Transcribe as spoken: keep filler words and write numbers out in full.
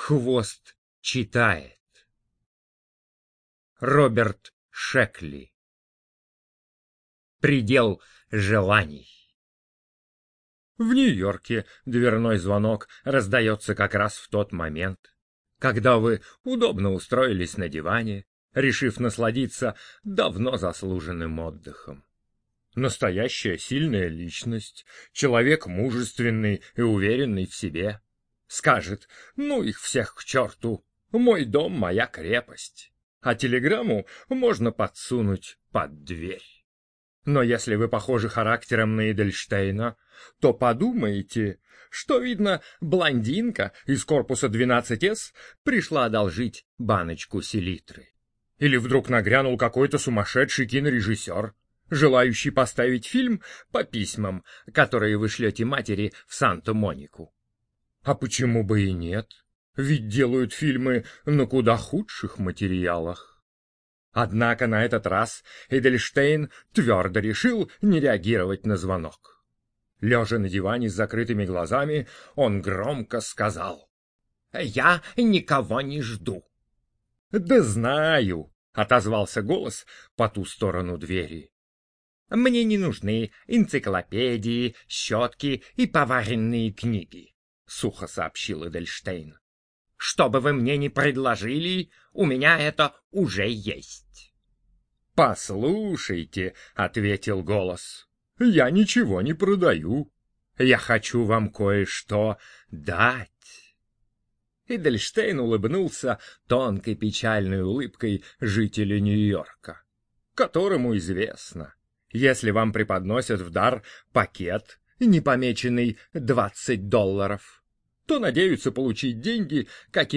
Хвост читает. Роберт Шекли. Предел желаний. В Нью-Йорке дверной звонок раздается как раз в тот момент, когда вы удобно устроились на диване, решив насладиться давно заслуженным отдыхом. Настоящая сильная личность, человек мужественный и уверенный в себе, скажет: «Ну их всех к черту, мой дом — моя крепость», а телеграмму можно подсунуть под дверь. Но если вы похожи характером на Эдельштейна, то подумайте, что, видно, блондинка из корпуса двенадцать эс пришла одолжить баночку селитры. Или вдруг нагрянул какой-то сумасшедший кинорежиссер, желающий поставить фильм по письмам, которые вы шлете матери в Санта-Монику. А почему бы и нет? Ведь делают фильмы на куда худших материалах. Однако на этот раз Эдельштейн твердо решил не реагировать на звонок. Лежа на диване с закрытыми глазами, он громко сказал: «Я никого не жду». «Да знаю», — отозвался голос по ту сторону двери. «Мне не нужны энциклопедии, щетки и поваренные книги», — сухо сообщил Эдельштейн. «Что бы вы мне ни предложили, у меня это уже есть». «Послушайте», — ответил голос, — «я ничего не продаю. Я хочу вам кое-что дать». Эдельштейн улыбнулся тонкой печальной улыбкой жителя Нью-Йорка, которому известно, если вам преподносят в дар пакет, не помеченный двадцать долларов, то надеются получить деньги, как